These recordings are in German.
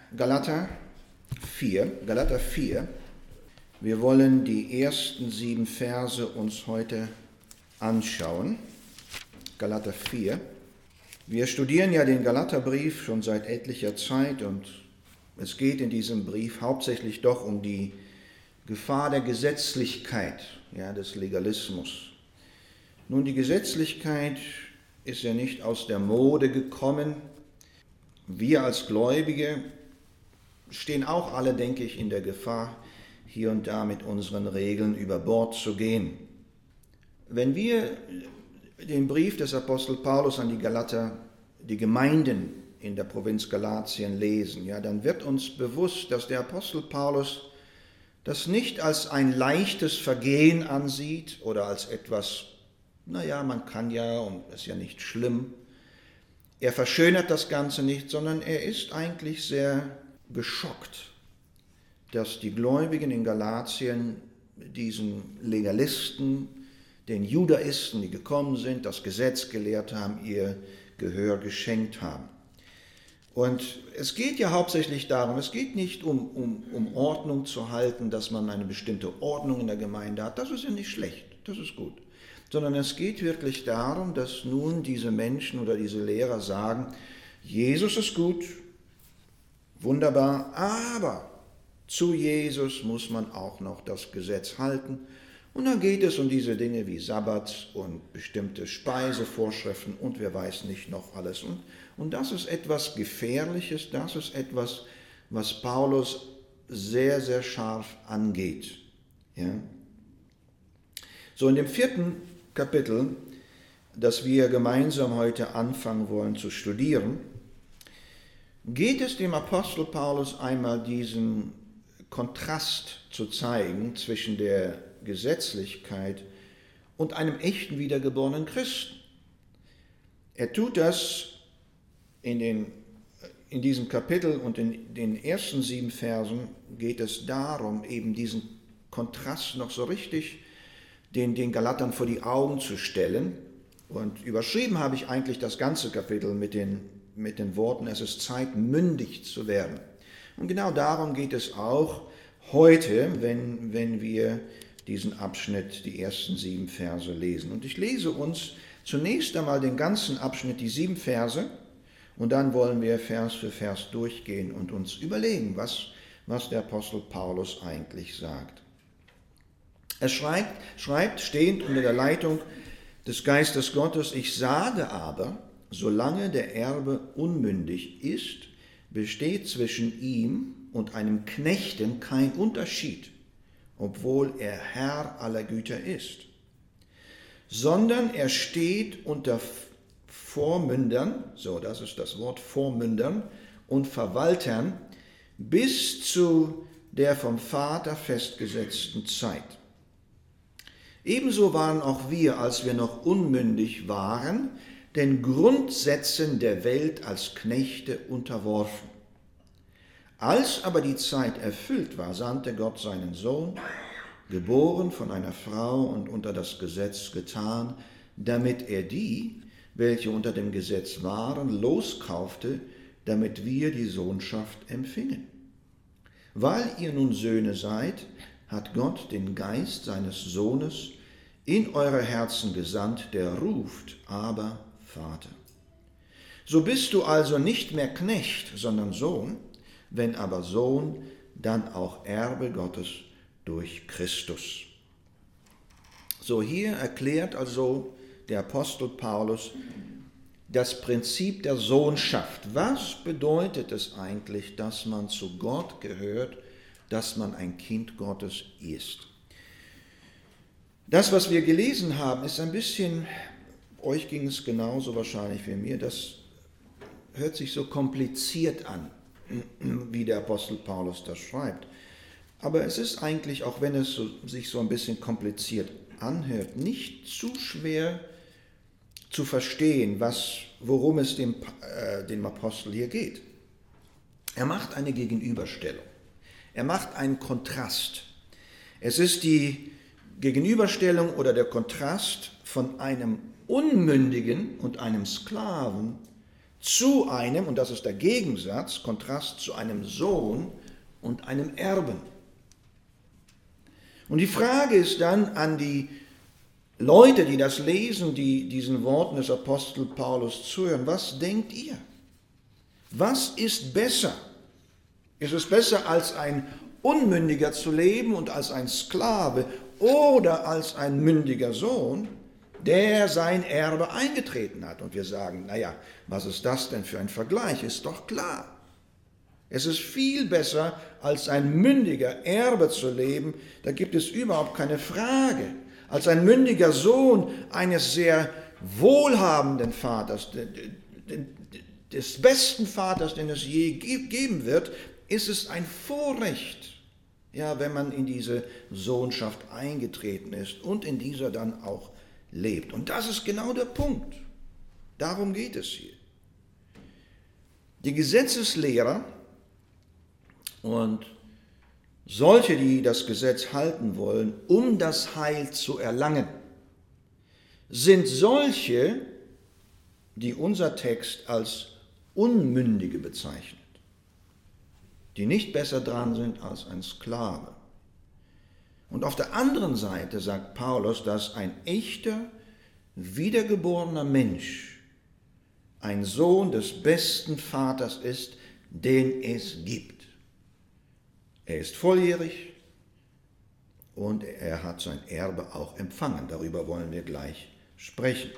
Galater 4. Wir wollen die ersten 7 Verse uns heute anschauen. Galater 4. Wir studieren ja den Galaterbrief schon seit etlicher Zeit und es geht in diesem Brief hauptsächlich doch um die Gefahr der Gesetzlichkeit, des Legalismus. Nun, die Gesetzlichkeit ist ja nicht aus der Mode gekommen. Wir als Gläubige stehen auch alle, denke ich, in der Gefahr, hier und da mit unseren Regeln über Bord zu gehen. Wenn wir den Brief des Apostel Paulus an die Galater, die Gemeinden in der Provinz Galatien lesen, dann wird uns bewusst, dass der Apostel Paulus das nicht als ein leichtes Vergehen ansieht oder als etwas, man kann ja und ist ja nicht schlimm. Er verschönert das Ganze nicht, sondern er ist eigentlich sehr geschockt, dass die Gläubigen in Galatien diesen Legalisten, den Judaisten, die gekommen sind, das Gesetz gelehrt haben, ihr Gehör geschenkt haben. Und es geht ja hauptsächlich darum, es geht nicht um Ordnung zu halten, dass man eine bestimmte Ordnung in der Gemeinde hat, das ist ja nicht schlecht, das ist gut. Sondern es geht wirklich darum, dass nun diese Menschen oder diese Lehrer sagen, Jesus ist gut, wunderbar, aber zu Jesus muss man auch noch das Gesetz halten. Und dann geht es um diese Dinge wie Sabbat und bestimmte Speisevorschriften und wer weiß nicht noch alles. Und das ist etwas Gefährliches, das ist etwas, was Paulus sehr, sehr scharf angeht. Ja? So, in dem 4. Kapitel, das wir gemeinsam heute anfangen wollen zu studieren, geht es dem Apostel Paulus einmal diesen Kontrast zu zeigen zwischen der Gesetzlichkeit und einem echten wiedergeborenen Christen. Er tut das in diesem Kapitel und in den ersten 7 Versen geht es darum, eben diesen Kontrast noch so richtig den Galatern vor die Augen zu stellen. Und überschrieben habe ich eigentlich das ganze Kapitel mit den Worten, es ist Zeit, mündig zu werden. Und genau darum geht es auch heute, wenn wir diesen Abschnitt, die ersten 7 Verse lesen. Und ich lese uns zunächst einmal den ganzen Abschnitt, die 7 Verse, und dann wollen wir Vers für Vers durchgehen und uns überlegen, was der Apostel Paulus eigentlich sagt. Er schreibt stehend unter der Leitung des Geistes Gottes, ich sage aber, solange der Erbe unmündig ist, besteht zwischen ihm und einem Knechten kein Unterschied, obwohl er Herr aller Güter ist, sondern er steht unter Vormündern, so das ist das Wort Vormündern und Verwaltern, bis zu der vom Vater festgesetzten Zeit. Ebenso waren auch wir, als wir noch unmündig waren, den Grundsätzen der Welt als Knechte unterworfen. Als aber die Zeit erfüllt war, sandte Gott seinen Sohn, geboren von einer Frau und unter das Gesetz getan, damit er die, welche unter dem Gesetz waren, loskaufte, damit wir die Sohnschaft empfingen. Weil ihr nun Söhne seid, hat Gott den Geist seines Sohnes in eure Herzen gesandt, der ruft, aber Vater. So bist du also nicht mehr Knecht, sondern Sohn, wenn aber Sohn, dann auch Erbe Gottes durch Christus. So, hier erklärt also der Apostel Paulus das Prinzip der Sohnschaft. Was bedeutet es eigentlich, dass man zu Gott gehört, dass man ein Kind Gottes ist? Das, was wir gelesen haben, ist ein bisschen, euch ging es genauso wahrscheinlich wie mir, das hört sich so kompliziert an, wie der Apostel Paulus das schreibt. Aber es ist eigentlich, auch wenn es sich so ein bisschen kompliziert anhört, nicht zu schwer zu verstehen, worum es dem Apostel hier geht. Er macht eine Gegenüberstellung. Er macht einen Kontrast. Es ist die Gegenüberstellung oder der Kontrast von einem Unmündigen und einem Sklaven zu einem, und das ist der Gegensatz, Kontrast zu einem Sohn und einem Erben. Und die Frage ist dann an die Leute, die das lesen, die diesen Worten des Apostel Paulus zuhören, was denkt ihr? Was ist besser? Ist es besser, als ein Unmündiger zu leben und als ein Sklave oder als ein mündiger Sohn, der sein Erbe eingetreten hat? Und wir sagen, naja, was ist das denn für ein Vergleich? Ist doch klar. Es ist viel besser, als ein mündiger Erbe zu leben, da gibt es überhaupt keine Frage. Als ein mündiger Sohn eines sehr wohlhabenden Vaters, des besten Vaters, den es je geben wird, ist es ein Vorrecht, ja, wenn man in diese Sohnschaft eingetreten ist und in dieser dann auch lebt. Und das ist genau der Punkt. Darum geht es hier. Die Gesetzeslehrer und solche, die das Gesetz halten wollen, um das Heil zu erlangen, sind solche, die unser Text als Unmündige bezeichnet, die nicht besser dran sind als ein Sklave. Und auf der anderen Seite sagt Paulus, dass ein echter, wiedergeborener Mensch ein Sohn des besten Vaters ist, den es gibt. Er ist volljährig und er hat sein Erbe auch empfangen. Darüber wollen wir gleich sprechen.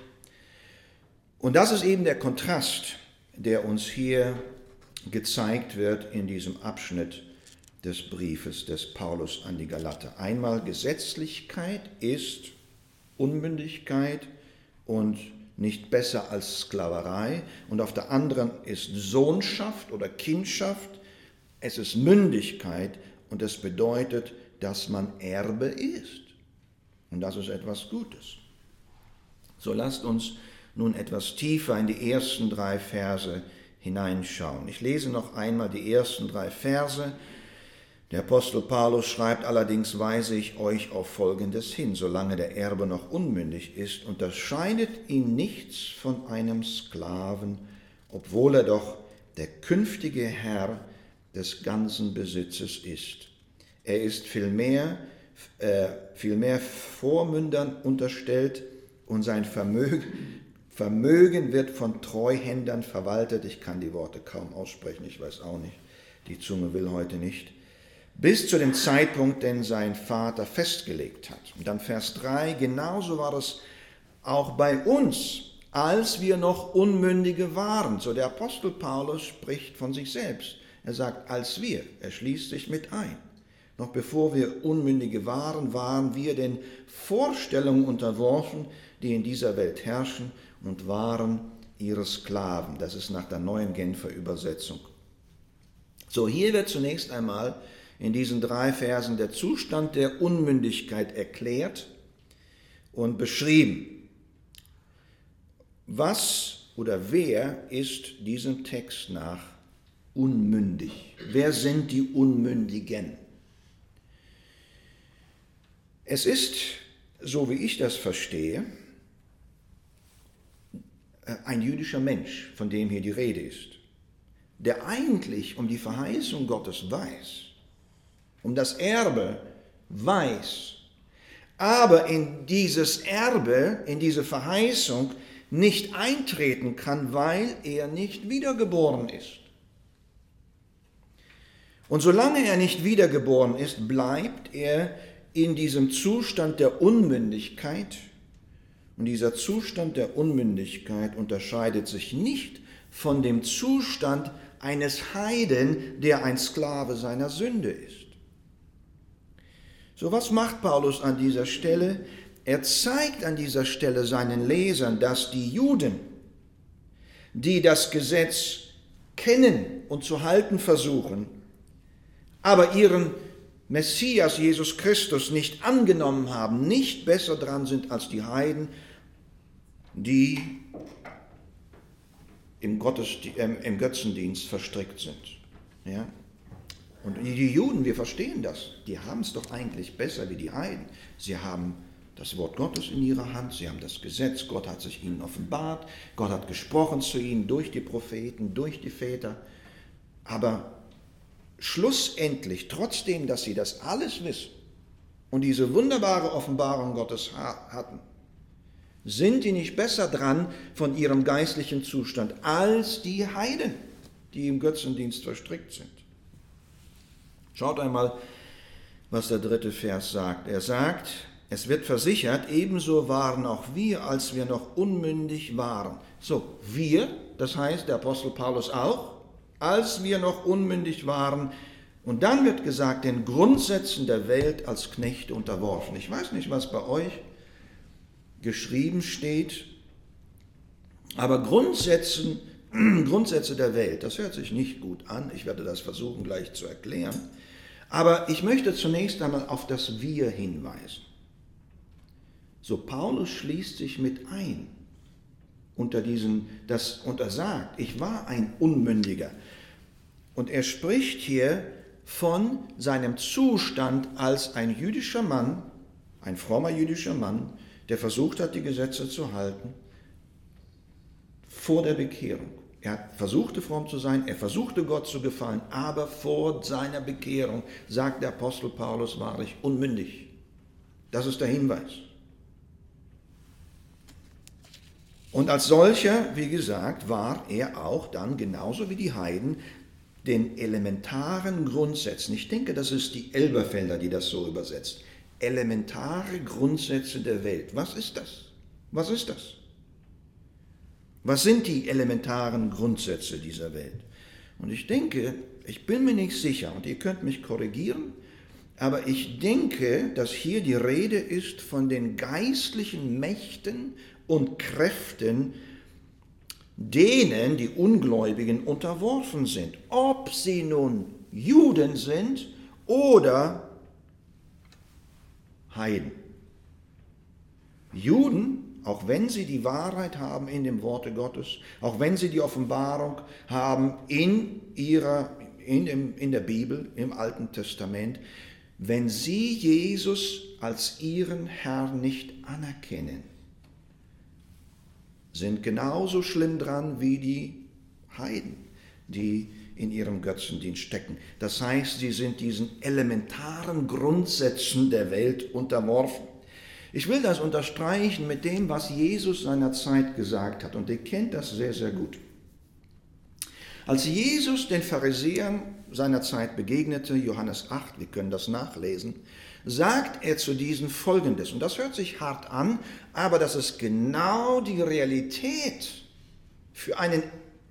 Und das ist eben der Kontrast, der uns hier gezeigt wird in diesem Abschnitt des Briefes des Paulus an die Galater. Einmal Gesetzlichkeit ist Unmündigkeit und nicht besser als Sklaverei. Und auf der anderen ist Sohnschaft oder Kindschaft. Es ist Mündigkeit und es bedeutet, dass man Erbe ist. Und das ist etwas Gutes. So lasst uns nun etwas tiefer in die ersten 3 Verse hineinschauen. Ich lese noch einmal die ersten 3 Verse. Der Apostel Paulus schreibt: Allerdings weise ich euch auf Folgendes hin: Solange der Erbe noch unmündig ist, unterscheidet ihn nichts von einem Sklaven, obwohl er doch der künftige Herr des ganzen Besitzes ist. Er ist vielmehr Vormündern unterstellt und sein Vermögen wird von Treuhändern verwaltet. Ich kann die Worte kaum aussprechen, ich weiß auch nicht, die Zunge will heute nicht. Bis zu dem Zeitpunkt, den sein Vater festgelegt hat. Und dann Vers 3, genauso war es auch bei uns, als wir noch Unmündige waren. So der Apostel Paulus spricht von sich selbst. Er sagt, als wir, er schließt sich mit ein. Noch bevor wir Unmündige waren, waren wir den Vorstellungen unterworfen, die in dieser Welt herrschen, und waren ihre Sklaven. Das ist nach der neuen Genfer Übersetzung. So, hier wird zunächst einmal in diesen 3 Versen der Zustand der Unmündigkeit erklärt und beschrieben. Was oder wer ist diesem Text nach unmündig? Wer sind die Unmündigen? Es ist, so wie ich das verstehe, ein jüdischer Mensch, von dem hier die Rede ist, der eigentlich um die Verheißung Gottes weiß, um das Erbe weiß, aber in dieses Erbe, in diese Verheißung nicht eintreten kann, weil er nicht wiedergeboren ist. Und solange er nicht wiedergeboren ist, bleibt er in diesem Zustand der Unmündigkeit. Und dieser Zustand der Unmündigkeit unterscheidet sich nicht von dem Zustand eines Heiden, der ein Sklave seiner Sünde ist. So, was macht Paulus an dieser Stelle? Er zeigt an dieser Stelle seinen Lesern, dass die Juden, die das Gesetz kennen und zu halten versuchen, aber ihren Messias, Jesus Christus, nicht angenommen haben, nicht besser dran sind als die Heiden, die im Götzendienst verstrickt sind. Ja? Und die Juden, wir verstehen das, die haben es doch eigentlich besser wie die Heiden. Sie haben das Wort Gottes in ihrer Hand, sie haben das Gesetz, Gott hat sich ihnen offenbart, Gott hat gesprochen zu ihnen durch die Propheten, durch die Väter. Aber schlussendlich, trotzdem, dass sie das alles wissen und diese wunderbare Offenbarung Gottes hatten, sind die nicht besser dran von ihrem geistlichen Zustand als die Heiden, die im Götzendienst verstrickt sind. Schaut einmal, was der 3. Vers sagt. Er sagt, es wird versichert, ebenso waren auch wir, als wir noch unmündig waren. So, wir, das heißt der Apostel Paulus auch, als wir noch unmündig waren. Und dann wird gesagt, den Grundsätzen der Welt als Knechte unterworfen. Ich weiß nicht, was bei euch geschrieben steht, aber Grundsätze der Welt, das hört sich nicht gut an. Ich werde das versuchen gleich zu erklären. Aber ich möchte zunächst einmal auf das Wir hinweisen. So, Paulus schließt sich mit ein unter er sagt, ich war ein Unmündiger. Und er spricht hier von seinem Zustand als ein jüdischer Mann, ein frommer jüdischer Mann, der versucht hat, die Gesetze zu halten, vor der Bekehrung. Er versuchte fromm zu sein, er versuchte Gott zu gefallen, aber vor seiner Bekehrung, sagt der Apostel Paulus, war ich unmündig. Das ist der Hinweis. Und als solcher, wie gesagt, war er auch dann, genauso wie die Heiden, den elementaren Grundsätzen, ich denke, das ist die Elberfelder, die das so übersetzt, elementare Grundsätze der Welt. Was ist das? Was ist das? Was sind die elementaren Grundsätze dieser Welt? Und ich denke, ich bin mir nicht sicher, und ihr könnt mich korrigieren, aber ich denke, dass hier die Rede ist von den geistlichen Mächten und Kräften, denen die Ungläubigen unterworfen sind. Ob sie nun Juden sind oder Heiden. Juden, auch wenn sie die Wahrheit haben in dem Worte Gottes, auch wenn sie die Offenbarung haben in der Bibel, im Alten Testament, wenn sie Jesus als ihren Herrn nicht anerkennen, sind genauso schlimm dran wie die Heiden, die in ihrem Götzendienst stecken. Das heißt, sie sind diesen elementaren Grundsätzen der Welt unterworfen. Ich will das unterstreichen mit dem, was Jesus seiner Zeit gesagt hat, und ihr kennt das sehr, sehr gut. Als Jesus den Pharisäern seiner Zeit begegnete, Johannes 8, wir können das nachlesen, sagt er zu diesen Folgendes, und das hört sich hart an, aber das ist genau die Realität für einen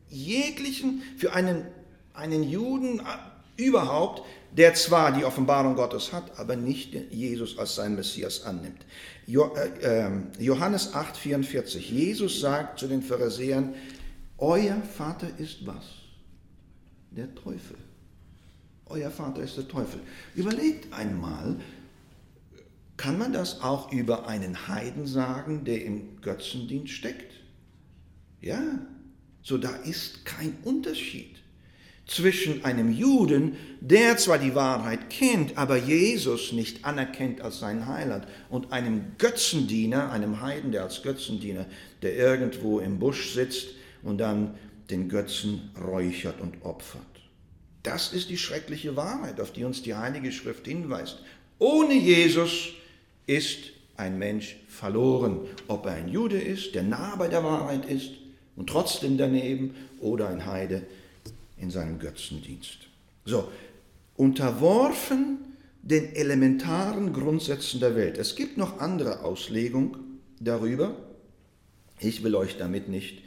Juden überhaupt, der zwar die Offenbarung Gottes hat, aber nicht Jesus als seinen Messias annimmt. Johannes 8, 44, Jesus sagt zu den Pharisäern, euer Vater ist was? Der Teufel. Euer Vater ist der Teufel. Überlegt einmal, kann man das auch über einen Heiden sagen, der im Götzendienst steckt? Ja, so da ist kein Unterschied zwischen einem Juden, der zwar die Wahrheit kennt, aber Jesus nicht anerkennt als seinen Heiland, und einem Götzendiener, einem Heiden, der als Götzendiener, der irgendwo im Busch sitzt und dann den Götzen räuchert und opfert. Das ist die schreckliche Wahrheit, auf die uns die Heilige Schrift hinweist. Ohne Jesus ist ein Mensch verloren, ob er ein Jude ist, der nah bei der Wahrheit ist und trotzdem daneben, oder ein Heide in seinem Götzendienst. So, unterworfen den elementaren Grundsätzen der Welt. Es gibt noch andere Auslegung darüber. Ich will euch damit nicht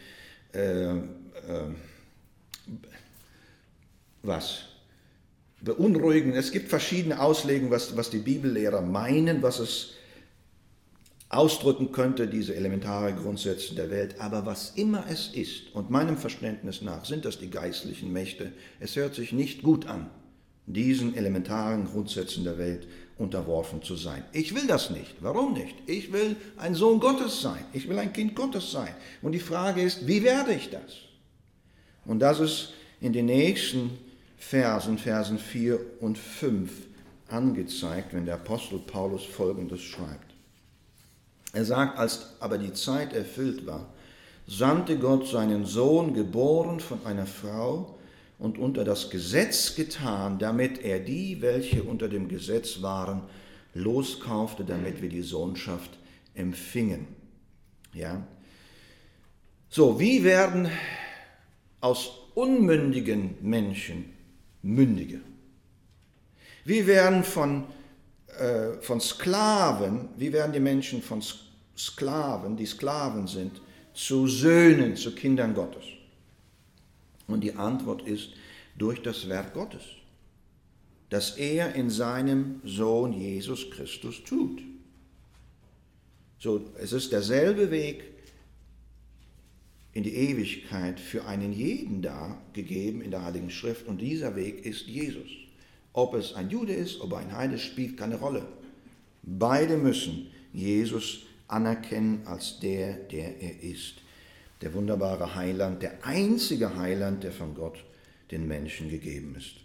beunruhigen. Es gibt verschiedene Auslegungen, was die Bibellehrer meinen, was es ausdrücken könnte, diese elementaren Grundsätze der Welt. Aber was immer es ist, und meinem Verständnis nach sind das die geistlichen Mächte, es hört sich nicht gut an, diesen elementaren Grundsätzen der Welt unterworfen zu sein. Ich will das nicht. Warum nicht? Ich will ein Sohn Gottes sein. Ich will ein Kind Gottes sein. Und die Frage ist, wie werde ich das? Und das ist in den nächsten Versen 4 und 5 angezeigt, wenn der Apostel Paulus Folgendes schreibt. Er sagt, als aber die Zeit erfüllt war, sandte Gott seinen Sohn, geboren von einer Frau und unter das Gesetz getan, damit er die, welche unter dem Gesetz waren, loskaufte, damit wir die Sohnschaft empfingen. Ja? So, wie werden aus unmündigen Menschen Mündige? Wie werden von Sklaven, wie werden die Menschen von Sklaven, die Sklaven sind, zu Söhnen, zu Kindern Gottes? Und die Antwort ist durch das Werk Gottes, das er in seinem Sohn Jesus Christus tut. So, es ist derselbe Weg in die Ewigkeit für einen jeden da gegeben in der Heiligen Schrift, und dieser Weg ist Jesus. Ob es ein Jude ist, ob er ein Heide, spielt keine Rolle. Beide müssen Jesus anerkennen als der er ist. Der wunderbare Heiland, der einzige Heiland, der von Gott den Menschen gegeben ist.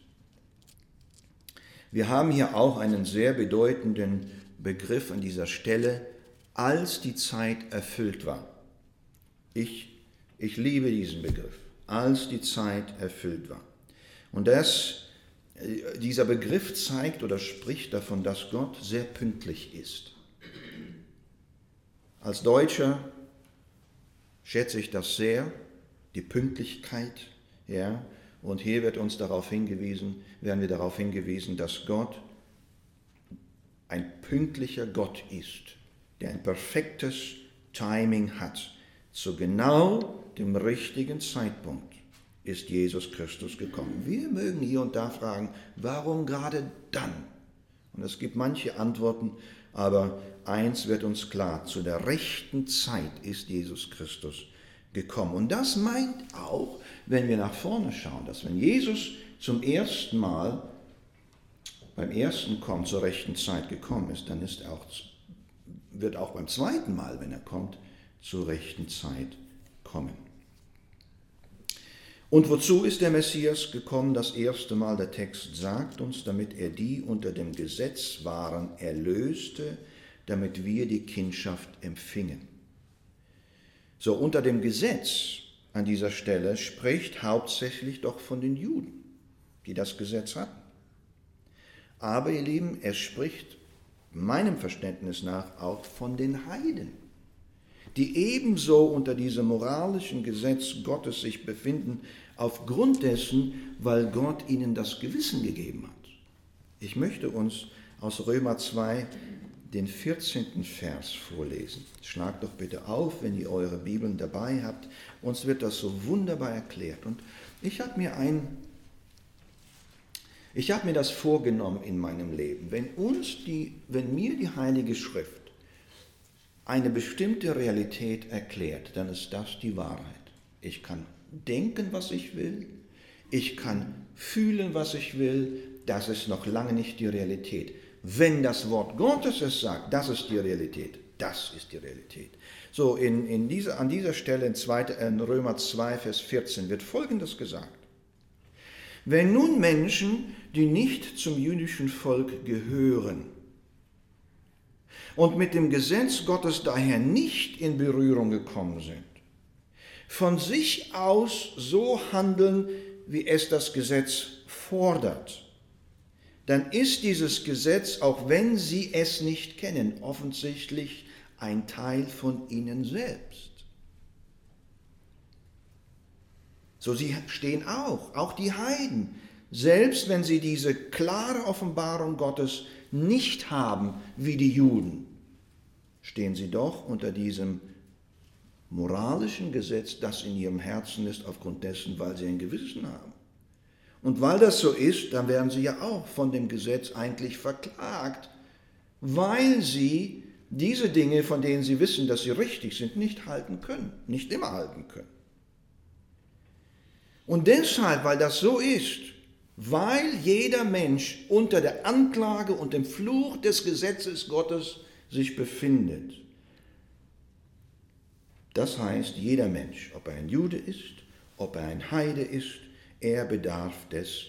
Wir haben hier auch einen sehr bedeutenden Begriff an dieser Stelle, als die Zeit erfüllt war. Ich liebe diesen Begriff, als die Zeit erfüllt war. Und dieser Begriff zeigt oder spricht davon, dass Gott sehr pünktlich ist. Als Deutscher schätze ich das sehr, die Pünktlichkeit, ja, und hier werden wir darauf hingewiesen, dass Gott ein pünktlicher Gott ist, der ein perfektes Timing hat. Zu genau dem richtigen Zeitpunkt ist Jesus Christus gekommen. Wir mögen hier und da fragen, warum gerade dann? Und es gibt manche Antworten, aber eins wird uns klar, zu der rechten Zeit ist Jesus Christus gekommen. Und das meint auch, wenn wir nach vorne schauen, dass wenn Jesus zum ersten Mal beim ersten Kommen zur rechten Zeit gekommen ist, dann wird auch beim zweiten Mal, wenn er kommt, zur rechten Zeit kommen. Und wozu ist der Messias gekommen? Das erste Mal, der Text sagt uns, damit er die unter dem Gesetz waren, erlöste, damit wir die Kindschaft empfingen. So, unter dem Gesetz an dieser Stelle spricht hauptsächlich doch von den Juden, die das Gesetz hatten. Aber, ihr Lieben, er spricht meinem Verständnis nach auch von den Heiden, die ebenso unter diesem moralischen Gesetz Gottes sich befinden, aufgrund dessen, weil Gott ihnen das Gewissen gegeben hat. Ich möchte uns aus Römer 2 den 14. Vers vorlesen. Schlagt doch bitte auf, wenn ihr eure Bibeln dabei habt. Uns wird das so wunderbar erklärt. Und ich habe mir das vorgenommen in meinem Leben. Wenn mir die Heilige Schrift eine bestimmte Realität erklärt, dann ist das die Wahrheit. Ich kann denken, was ich will, ich kann fühlen, was ich will, das ist noch lange nicht die Realität. Wenn das Wort Gottes es sagt, das ist die Realität, das ist die Realität. So, an dieser Stelle in Römer 2, Vers 14 wird Folgendes gesagt. Wenn nun Menschen, die nicht zum jüdischen Volk gehören, und mit dem Gesetz Gottes daher nicht in Berührung gekommen sind, von sich aus so handeln, wie es das Gesetz fordert, dann ist dieses Gesetz, auch wenn sie es nicht kennen, offensichtlich ein Teil von ihnen selbst. So, sie stehen auch die Heiden, selbst wenn sie diese klare Offenbarung Gottes nicht haben wie die Juden, stehen sie doch unter diesem moralischen Gesetz, das in ihrem Herzen ist, aufgrund dessen, weil sie ein Gewissen haben. Und weil das so ist, dann werden sie ja auch von dem Gesetz eigentlich verklagt, weil sie diese Dinge, von denen sie wissen, dass sie richtig sind, nicht halten können, nicht immer halten können. Und deshalb, weil das so ist, weil jeder Mensch unter der Anklage und dem Fluch des Gesetzes Gottes sich befindet. Das heißt, jeder Mensch, ob er ein Jude ist, ob er ein Heide ist, er bedarf des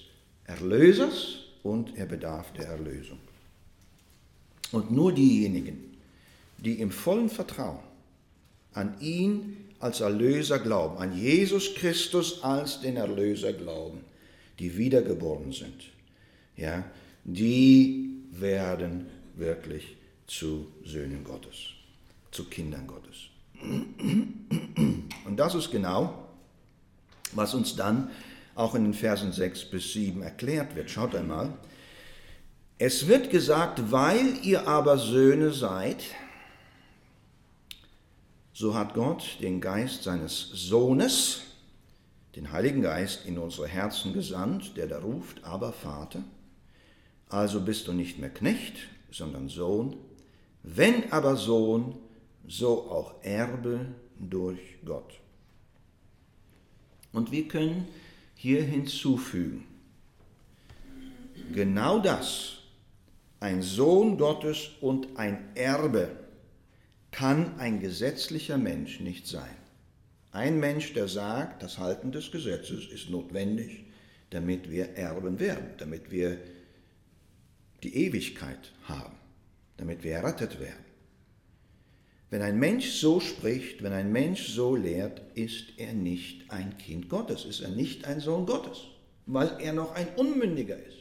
Erlösers und er bedarf der Erlösung. Und nur diejenigen, die im vollen Vertrauen an ihn als Erlöser glauben, an Jesus Christus als den Erlöser glauben, die wiedergeboren sind, ja, die werden wirklich zu Söhnen Gottes, zu Kindern Gottes. Und das ist genau, was uns dann auch in den Versen 6 bis 7 erklärt wird. Schaut einmal. Es wird gesagt, weil ihr aber Söhne seid, so hat Gott den Geist seines Sohnes, den Heiligen Geist, in unsere Herzen gesandt, der da ruft, aber Vater. Also bist du nicht mehr Knecht, sondern Sohn. Wenn aber Sohn, so auch Erbe durch Gott. Und wir können hier hinzufügen, genau das, ein Sohn Gottes und ein Erbe, kann ein gesetzlicher Mensch nicht sein. Ein Mensch, der sagt, das Halten des Gesetzes ist notwendig, damit wir Erben werden, damit wir die Ewigkeit haben, damit wir errettet werden. Wenn ein Mensch so spricht, wenn ein Mensch so lehrt, ist er nicht ein Kind Gottes, ist er nicht ein Sohn Gottes, weil er noch ein Unmündiger ist.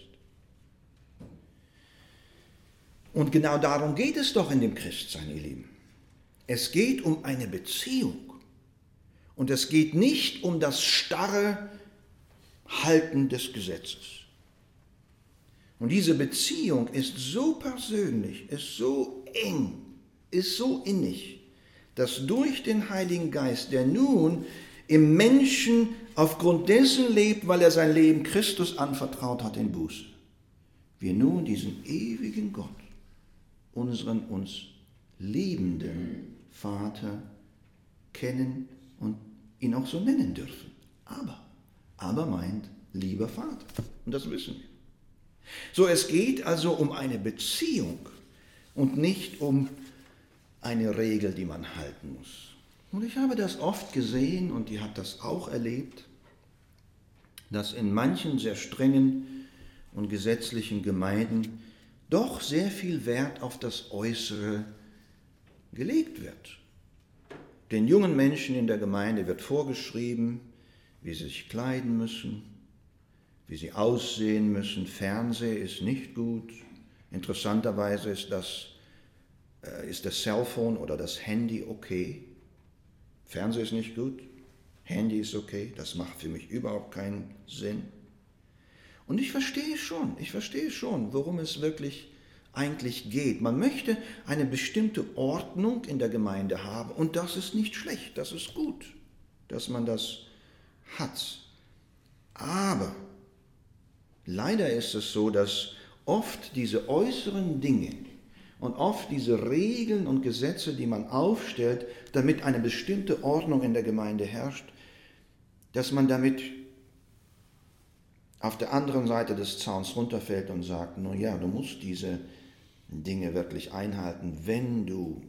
Und genau darum geht es doch in dem Christsein, ihr Lieben. Es geht um eine Beziehung. Und es geht nicht um das starre Halten des Gesetzes. Und diese Beziehung ist so persönlich, ist so eng, ist so innig, dass durch den Heiligen Geist, der nun im Menschen aufgrund dessen lebt, weil er sein Leben Christus anvertraut hat in Buße, wir nun diesen ewigen Gott, unseren uns liebenden Vater kennen und ihn auch so nennen dürfen. Aber meint lieber Vater. Und das wissen wir. So, es geht also um eine Beziehung und nicht um eine Regel, die man halten muss. Und ich habe das oft gesehen und ihr habt das auch erlebt, dass in manchen sehr strengen und gesetzlichen Gemeinden doch sehr viel Wert auf das Äußere gelegt wird. Den jungen Menschen in der Gemeinde wird vorgeschrieben, wie sie sich kleiden müssen, wie sie aussehen müssen. Fernsehen ist nicht gut. Interessanterweise ist das Cellphone oder das Handy okay. Fernsehen ist nicht gut, Handy ist okay. Das macht für mich überhaupt keinen Sinn. Und ich verstehe schon, worum es wirklich eigentlich geht. Man möchte eine bestimmte Ordnung in der Gemeinde haben und das ist nicht schlecht, das ist gut, dass man das hat. Aber leider ist es so, dass oft diese äußeren Dinge und oft diese Regeln und Gesetze, die man aufstellt, damit eine bestimmte Ordnung in der Gemeinde herrscht, dass man damit auf der anderen Seite des Zauns runterfällt und sagt, nun ja, du musst diese Dinge wirklich einhalten, wenn du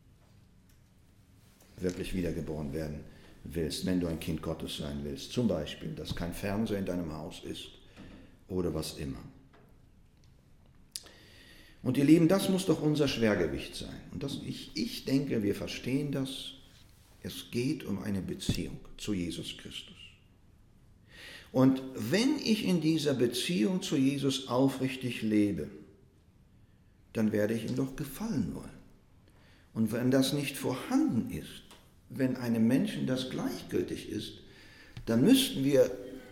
wirklich wiedergeboren werden willst, wenn du ein Kind Gottes sein willst. Zum Beispiel, dass kein Fernseher in deinem Haus ist oder was immer. Und ihr Lieben, das muss doch unser Schwergewicht sein. Und ich denke, wir verstehen das. Es geht um eine Beziehung zu Jesus Christus. Und wenn ich in dieser Beziehung zu Jesus aufrichtig lebe, dann werde ich ihm doch gefallen wollen. Und wenn das nicht vorhanden ist, wenn einem Menschen das gleichgültig ist, dann müssten wir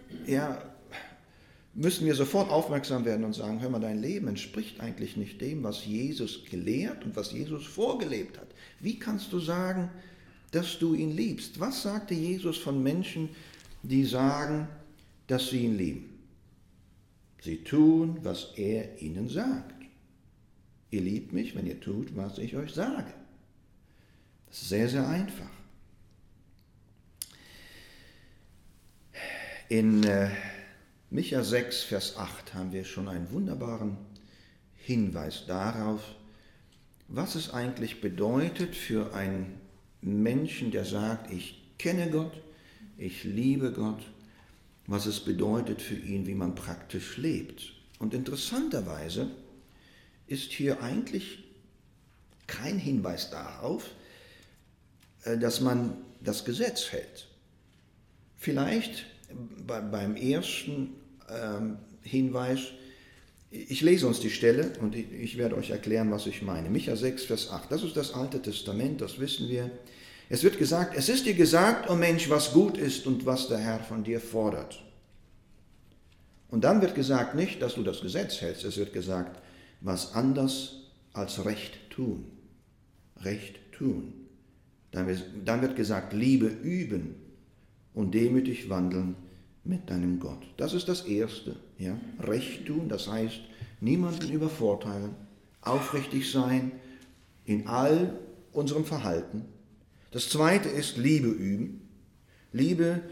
sofort aufmerksam werden und sagen, hör mal, dein Leben entspricht eigentlich nicht dem, was Jesus gelehrt und was Jesus vorgelebt hat. Wie kannst du sagen, dass du ihn liebst? Was sagte Jesus von Menschen, die sagen, dass sie ihn lieben? Sie tun, was er ihnen sagt. Ihr liebt mich, wenn ihr tut, was ich euch sage. Das ist sehr, sehr einfach. In Micha 6, Vers 8 haben wir schon einen wunderbaren Hinweis darauf, was es eigentlich bedeutet für einen Menschen, der sagt, ich kenne Gott, ich liebe Gott, was es bedeutet für ihn, wie man praktisch lebt. Und interessanterweise ist hier eigentlich kein Hinweis darauf, dass man das Gesetz hält. Vielleicht beim ersten Hinweis, ich lese uns die Stelle und ich werde euch erklären, was ich meine. Micha 6, Vers 8, das ist das Alte Testament, das wissen wir. Es wird gesagt, es ist dir gesagt, oh Mensch, was gut ist und was der Herr von dir fordert. Und dann wird gesagt nicht, dass du das Gesetz hältst, es wird gesagt, was anders als Recht tun. Recht tun. Dann wird gesagt, Liebe üben und demütig wandeln mit deinem Gott. Das ist das Erste. Ja? Recht tun, das heißt, niemanden übervorteilen, aufrichtig sein in all unserem Verhalten. Das Zweite ist Liebe üben. Liebe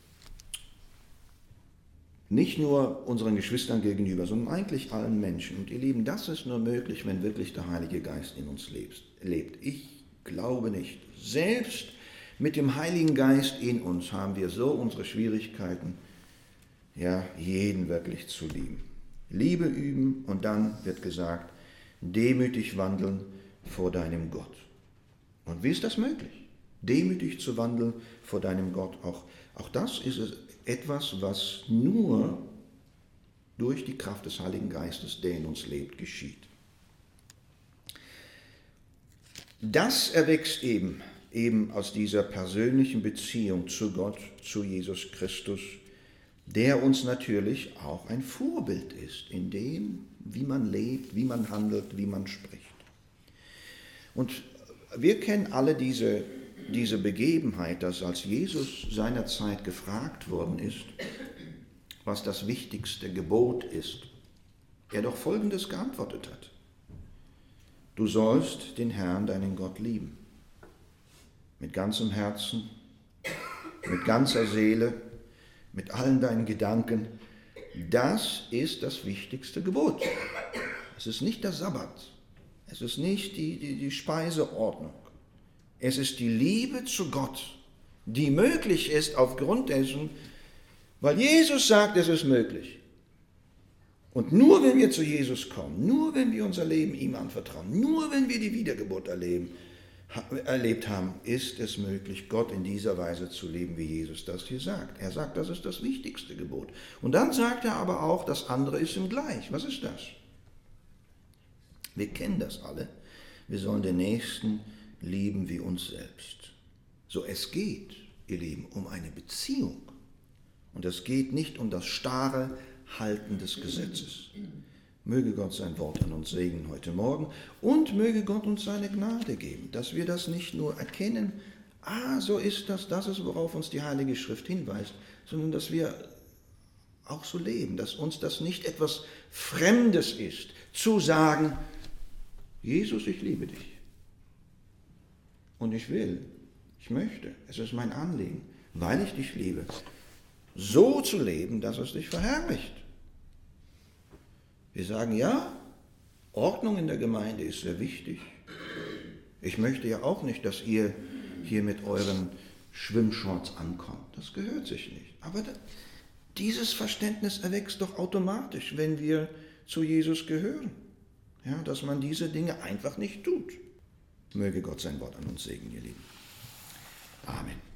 nicht nur unseren Geschwistern gegenüber, sondern eigentlich allen Menschen. Und ihr Lieben, das ist nur möglich, wenn wirklich der Heilige Geist in uns lebt. Ich glaube nicht. Selbst mit dem Heiligen Geist in uns haben wir so unsere Schwierigkeiten, ja, jeden wirklich zu lieben. Liebe üben und dann wird gesagt, demütig wandeln vor deinem Gott. Und wie ist das möglich? Demütig zu wandeln vor deinem Gott. Auch das ist etwas, was nur durch die Kraft des Heiligen Geistes, der in uns lebt, geschieht. Das erwächst eben aus dieser persönlichen Beziehung zu Gott, zu Jesus Christus, der uns natürlich auch ein Vorbild ist in dem, wie man lebt, wie man handelt, wie man spricht. Und wir kennen alle diese Begebenheit, dass als Jesus seinerzeit gefragt worden ist, was das wichtigste Gebot ist, er doch Folgendes geantwortet hat. Du sollst den Herrn, deinen Gott, lieben. Mit ganzem Herzen, mit ganzer Seele, mit allen deinen Gedanken. Das ist das wichtigste Gebot. Es ist nicht der Sabbat. Es ist nicht die Speiseordnung. Es ist die Liebe zu Gott, die möglich ist aufgrund dessen, weil Jesus sagt, es ist möglich. Und nur wenn wir zu Jesus kommen, nur wenn wir unser Leben ihm anvertrauen, nur wenn wir die Wiedergeburt erlebt haben, ist es möglich, Gott in dieser Weise zu lieben, wie Jesus das hier sagt. Er sagt, das ist das wichtigste Gebot. Und dann sagt er aber auch, das andere ist ihm gleich. Was ist das? Wir kennen das alle. Wir sollen den Nächsten lieben wie uns selbst. So, es geht, ihr Lieben, um eine Beziehung. Und es geht nicht um das starre Halten des Gesetzes. Möge Gott sein Wort an uns segnen heute Morgen und möge Gott uns seine Gnade geben, dass wir das nicht nur erkennen, so ist das ist, worauf uns die Heilige Schrift hinweist, sondern dass wir auch so leben, dass uns das nicht etwas Fremdes ist, zu sagen, Jesus, ich liebe dich. Und ich möchte, es ist mein Anliegen, weil ich dich liebe, so zu leben, dass es dich verherrlicht. Wir sagen, ja, Ordnung in der Gemeinde ist sehr wichtig. Ich möchte ja auch nicht, dass ihr hier mit euren Schwimmshorts ankommt. Das gehört sich nicht. Aber dieses Verständnis erwächst doch automatisch, wenn wir zu Jesus gehören. Ja, dass man diese Dinge einfach nicht tut. Möge Gott sein Wort an uns segnen, ihr Lieben. Amen.